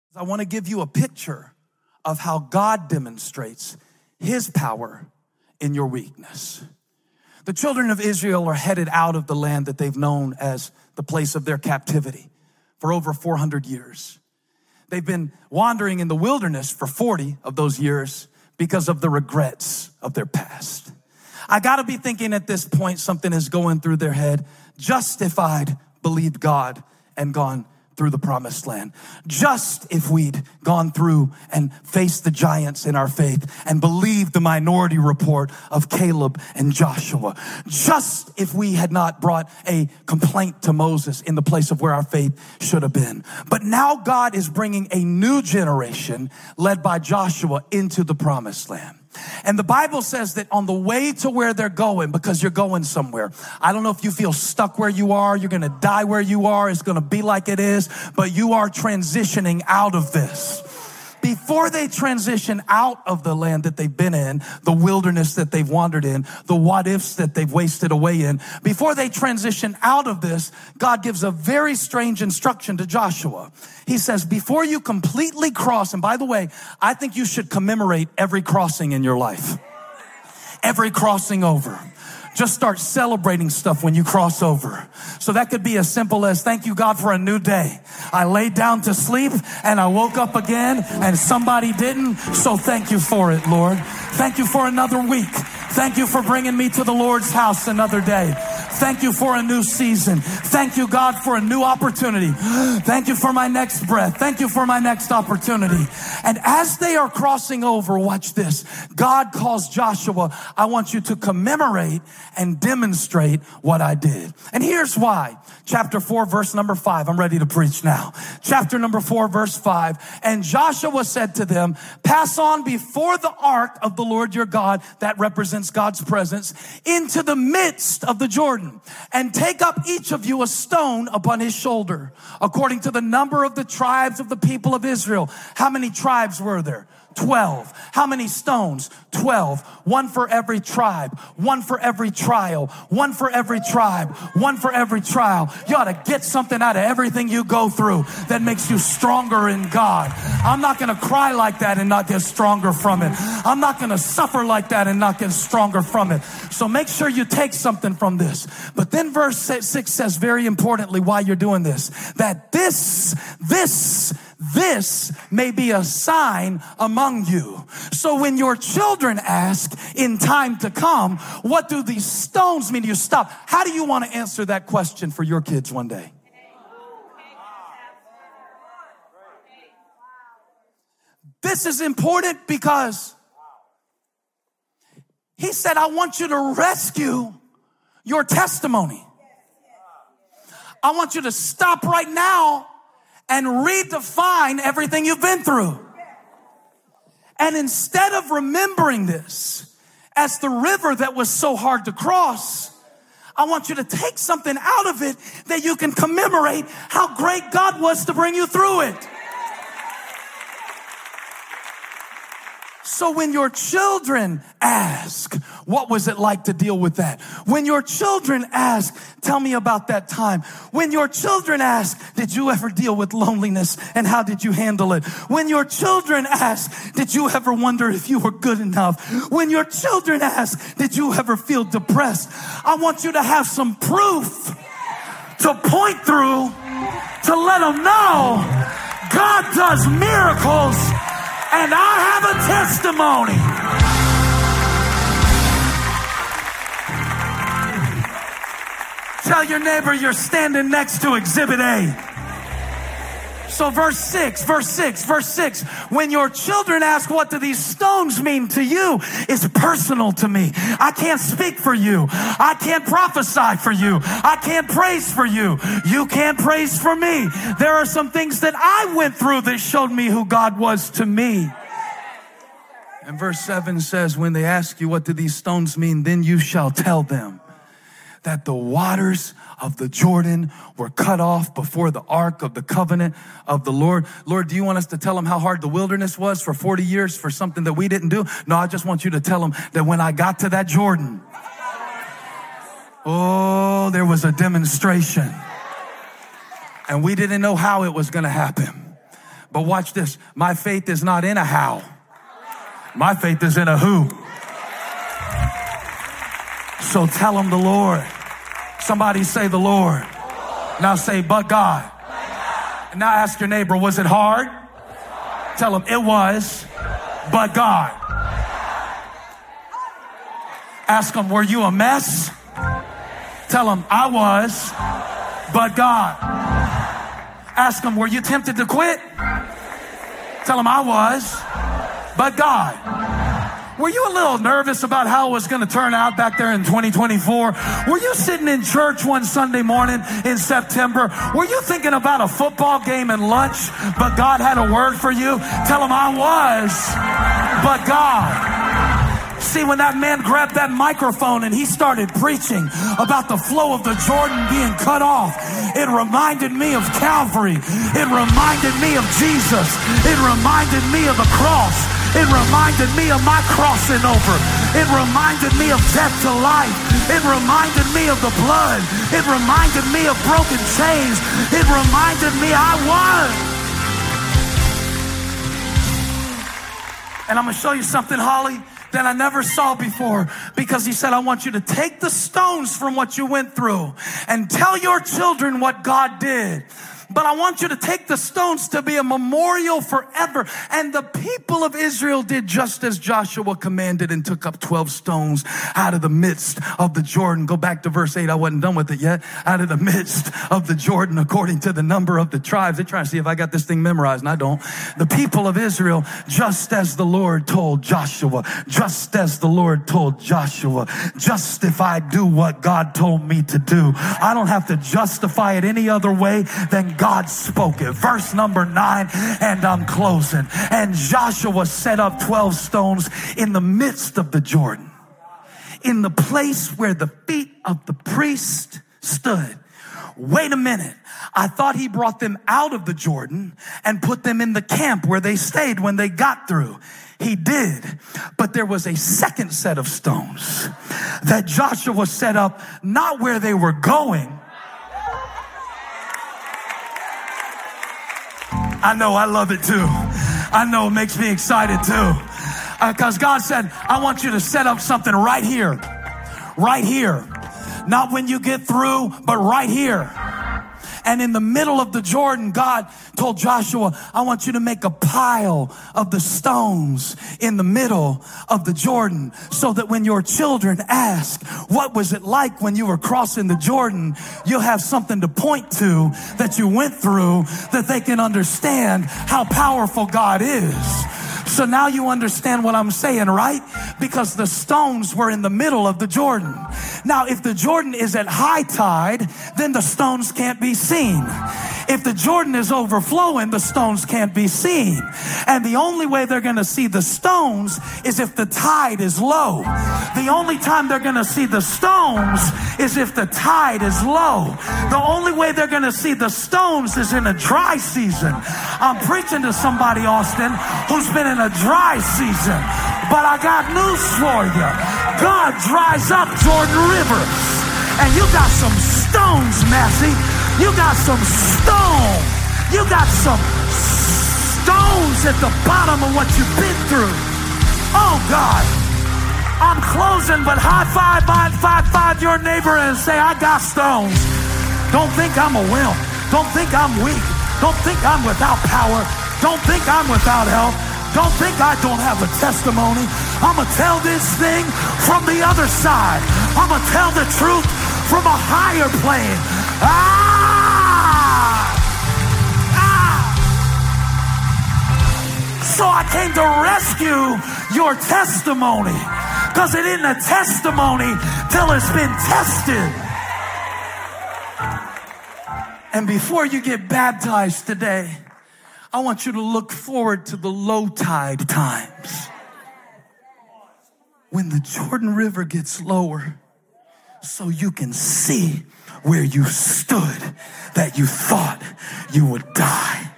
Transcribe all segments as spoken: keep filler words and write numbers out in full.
I want to give you a picture of how God demonstrates his power in your weakness. The children of Israel are headed out of the land that they've known as the place of their captivity for over four hundred years. They've been wandering in the wilderness for forty of those years because of the regrets of their past. I gotta be thinking at this point something is going through their head. Just if I'd believed God and gone through the promised land. Just if we'd gone through and faced the giants in our faith and believed the minority report of Caleb and Joshua. Just if we had not brought a complaint to Moses in the place of where our faith should have been. But now God is bringing a new generation led by Joshua into the promised land. And the Bible says that on the way to where they're going, because you're going somewhere. I don't know if you feel stuck where you are. You're going to die where you are. It's going to be like it is. But you are transitioning out of this. Before they transition out of the land that they've been in, the wilderness that they've wandered in, the what ifs that they've wasted away in, before they transition out of this, God gives a very strange instruction to Joshua. He says, before you completely cross, and by the way, I think you should commemorate every crossing in your life. Every crossing over. Just start celebrating stuff when you cross over. So that could be as simple as, thank you, God, for a new day. I laid down to sleep and I woke up again and somebody didn't. So thank you for it, Lord. Thank you for another week. Thank you for bringing me to the Lord's house another day. Thank you for a new season. Thank you, God, for a new opportunity. Thank you for my next breath. Thank you for my next opportunity. And as they are crossing over, watch this. God calls Joshua, I want you to commemorate and demonstrate what I did. And here's why. Chapter four, verse number five. I'm ready to preach now. Chapter number four, verse five. And Joshua said to them, pass on before the ark of the Lord your God, that represents God's presence, into the midst of the Jordan, and take up each of you a stone upon his shoulder, according to the number of the tribes of the people of Israel. How many tribes were there? Twelve. How many stones? Twelve. One for every tribe. One for every trial. One for every tribe. One for every trial. You ought to get something out of everything you go through that makes you stronger in God. I'm not going to cry like that and not get stronger from it. I'm not going to suffer like that and not get stronger from it. So make sure you take something from this. But then verse six says very importantly why you're doing this. That this, this, this may be a sign among you. So when your children ask in time to come, what do these stones mean to you? Stop. How do you want to answer that question for your kids one day? This is important because he said, I want you to rescue your testimony. I want you to stop right now and redefine everything you've been through. And instead of remembering this as the river that was so hard to cross, I want you to take something out of it that you can commemorate how great God was to bring you through it. So when your children ask, what was it like to deal with that? When your children ask, tell me about that time. When your children ask, did you ever deal with loneliness and how did you handle it? When your children ask, did you ever wonder if you were good enough? When your children ask, did you ever feel depressed? I want you to have some proof to point through to let them know God does miracles. And I have a testimony. Tell your neighbor you're standing next to Exhibit A. So verse six, verse six, verse six. When your children ask, what do these stones mean to you? It's personal to me. I can't speak for you. I can't prophesy for you. I can't praise for you. You can't praise for me. There are some things that I went through that showed me who God was to me. And verse seven says, when they ask you, what do these stones mean? Then you shall tell them that the waters of the Jordan were cut off before the ark of the covenant of the Lord. Lord, do you want us to tell them how hard the wilderness was for forty years for something that we didn't do? No, I just want you to tell them that when I got to that Jordan, oh, there was a demonstration. And we didn't know how it was going to happen. But watch this. My faith is not in a how. My faith is in a who. So tell them the Lord. Somebody say the Lord. Now say, but God. And now ask your neighbor, was it hard? Tell them it was, but God. Ask them, were you a mess? Tell them, I was, but God. Ask them, were you tempted to quit? Tell them, I was, but God. Were you a little nervous about how it was going to turn out back there in twenty twenty-four? Were you sitting in church one Sunday morning in September? Were you thinking about a football game and lunch, but God had a word for you? Tell them, I was, but God. See, when that man grabbed that microphone and he started preaching about the flow of the Jordan being cut off, it reminded me of Calvary. It reminded me of Jesus. It reminded me of the cross. It reminded me of my crossing over. It reminded me of death to life. It reminded me of the blood. It reminded me of broken chains. It reminded me I won. And I'm going to show you something, Holly, that I never saw before, because he said, I want you to take the stones from what you went through and tell your children what God did. But I want you to take the stones to be a memorial forever. And the people of Israel did just as Joshua commanded and took up twelve stones out of the midst of the Jordan. Go back to verse eight. I wasn't done with it yet. Out of the midst of the Jordan, according to the number of the tribes. They're trying to see if I got this thing memorized, and I don't. The people of Israel, just as the Lord told Joshua, just as the Lord told Joshua, just if I do what God told me to do, I don't have to justify it any other way than God spoke it. Verse number nine, and I'm closing. And Joshua set up twelve stones in the midst of the Jordan, in the place where the feet of the priest stood. Wait a minute. I thought he brought them out of the Jordan and put them in the camp where they stayed when they got through. He did. But there was a second set of stones that Joshua set up, not where they were going. I know, I love it too. I know, it makes me excited too. Because uh, God said, I want you to set up something right here. Right here. Not when you get through, but right here. And in the middle of the Jordan, God told Joshua, I want you to make a pile of the stones in the middle of the Jordan, so that when your children ask, what was it like when you were crossing the Jordan, you'll have something to point to that you went through, that they can understand how powerful God is. So now you understand what I'm saying, right? Because the stones were in the middle of the Jordan. Now, if the Jordan is at high tide, then the stones can't be seen. If the Jordan is overflowing, the stones can't be seen. And the only way they're going to see the stones is if the tide is low. The only time they're going to see the stones is if the tide is low. The only way they're going to see the stones is in a dry season. I'm preaching to somebody, Austin, who's been in a dry season. But I got news for you. God dries up Jordan rivers. And you got some stones, Massey. You got some stone. You got some stones at the bottom of what you've been through. Oh, God. I'm closing, but high five, high five, five your neighbor and say, I got stones. Don't think I'm a wimp. Don't think I'm weak. Don't think I'm without power. Don't think I'm without help. Don't think I don't have a testimony. I'm going to tell this thing from the other side. I'm going to tell the truth from a higher plane. Ah! Ah! So I came to rescue your testimony, because it isn't a testimony till it's been tested. And before you get baptized today, I want you to look forward to the low tide times, when the Jordan River gets lower, so you can see where you stood that you thought you would die.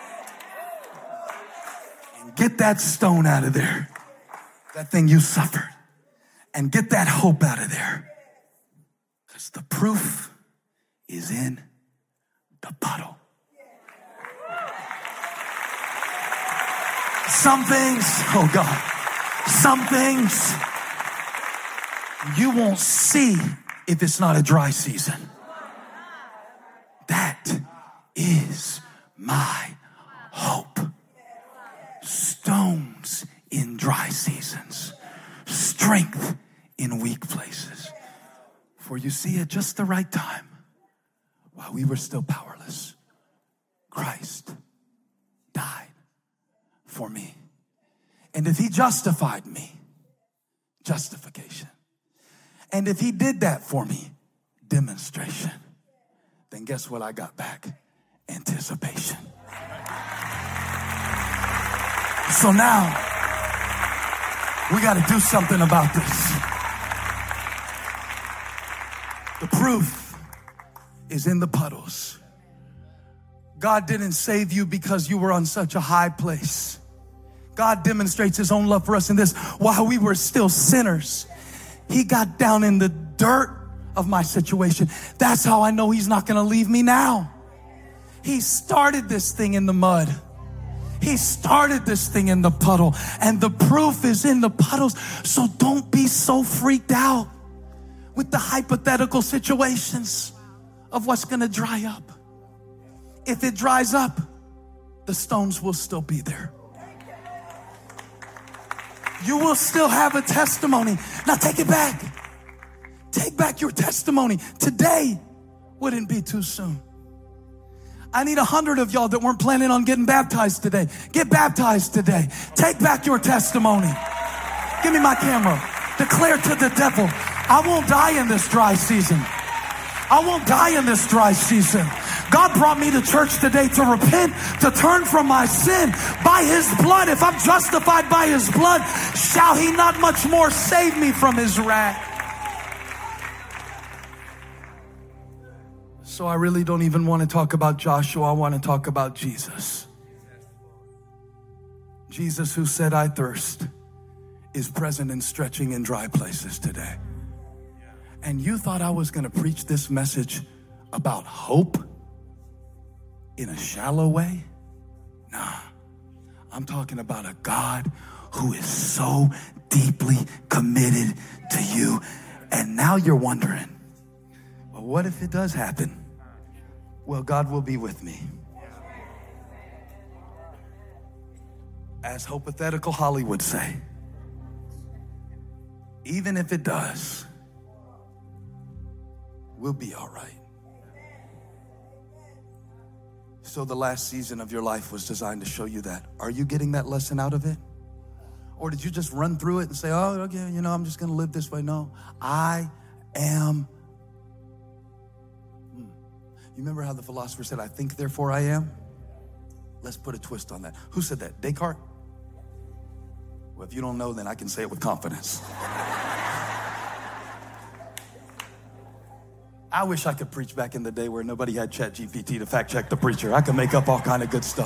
And get that stone out of there, that thing you suffered, and get that hope out of there, because the proof is in the puddle. Some things, oh God, some things you won't see if it's not a dry season. That is my hope. Stones in dry seasons, strength in weak places. For you see, at just the right time, while we were still powerless, Christ died for me. And if he justified me, justification. And if he did that for me, demonstration, then guess what I got back? Anticipation. So now, we got to do something about this. The proof is in the puddles. God didn't save you because you were on such a high place. God demonstrates his own love for us in this. While we were still sinners, he got down in the dirt of my situation. That's how I know he's not going to leave me now. He started this thing in the mud. He started this thing in the puddle, and the proof is in the puddles. So don't be so freaked out with the hypothetical situations of what's going to dry up. If it dries up, the stones will still be there. You will still have a testimony. Now take it back. Take back your testimony. Today wouldn't be too soon. I need a hundred of y'all that weren't planning on getting baptized today. Get baptized today. Take back your testimony. Give me my camera. Declare to the devil, I won't die in this dry season. I won't die in this dry season. God brought me to church today to repent, to turn from my sin. By his blood, if I'm justified by his blood, shall he not much more save me from his wrath? So I really don't even want to talk about Joshua. I want to talk about Jesus. Jesus, who said, I thirst, is present and stretching in dry places today. And you thought I was going to preach this message about hope in a shallow way? Nah, I'm talking about a God who is so deeply committed to you. And now you're wondering, well, what if it does happen? Well, God will be with me. As hypothetical Holly would say, even if it does, we'll be all right. So the last season of your life was designed to show you that. Are you getting that lesson out of it? Or did you just run through it and say, oh, okay, you know, I'm just going to live this way? No, I am. Hmm. You remember how the philosopher said, I think, therefore I am? Let's put a twist on that. Who said that? Descartes? Well, if you don't know, then I can say it with confidence. I wish I could preach back in the day where nobody had Chat G P T to fact check the preacher. I could make up all kind of good stuff.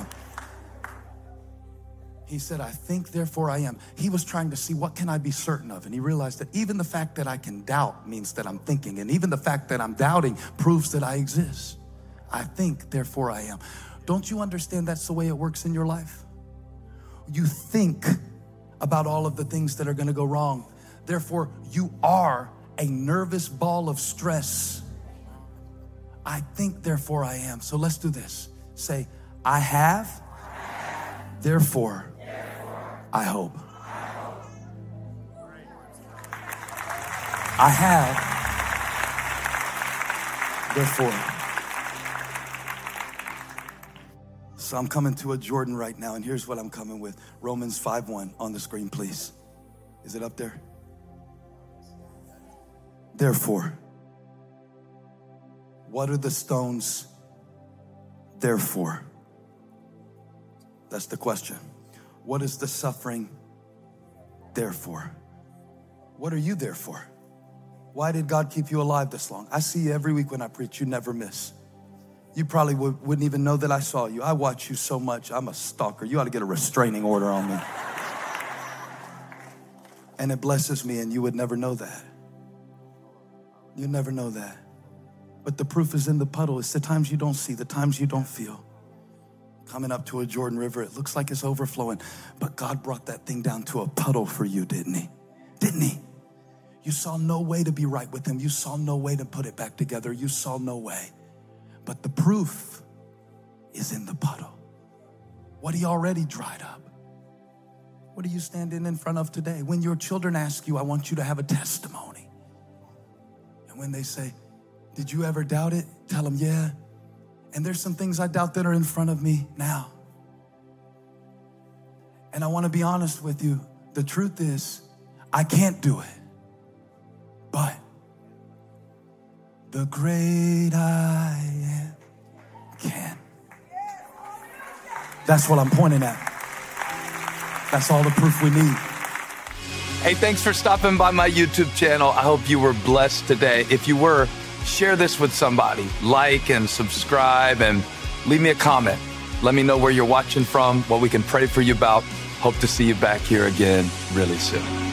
He said, I think, therefore I am. He was trying to see what can I be certain of. And he realized that even the fact that I can doubt means that I'm thinking. And even the fact that I'm doubting proves that I exist. I think, therefore I am. Don't you understand that's the way it works in your life? You think about all of the things that are going to go wrong. Therefore, you are a nervous ball of stress. I think, therefore I am. So let's do this. Say, I have, I have. Therefore, therefore I, hope. I hope. I have, therefore. So I'm coming to a Jordan right now, and here's what I'm coming with. Romans five one on the screen, please. Is it up there? Therefore. What are the stones there for? That's the question. What is the suffering there for? What are you there for? Why did God keep you alive this long? I see you every week when I preach. You never miss. You probably would, wouldn't even know that I saw you. I watch you so much. I'm a stalker. You ought to get a restraining order on me. And it blesses me, and you would never know that. You'd never know that. But the proof is in the puddle. It's the times you don't see, the times you don't feel. coming up to a Jordan River. It looks like it's overflowing, but God brought that thing down to a puddle for you, didn't he? Didn't he? You saw no way to be right with him. You saw no way to put it back together. You saw no way. But the proof is in the puddle. What he already dried up. What are you standing in front of today? When your children ask you, I want you to have a testimony. And when they say, did you ever doubt it? Tell them, yeah. And there's some things I doubt that are in front of me now. And I want to be honest with you. The truth is, I can't do it. But the great I am can. That's what I'm pointing at. That's all the proof we need. Hey, thanks for stopping by my YouTube channel. I hope you were blessed today. If you were, share this with somebody. Like and subscribe and leave me a comment. Let me know where you're watching from, what we can pray for you about. Hope to see you back here again really soon.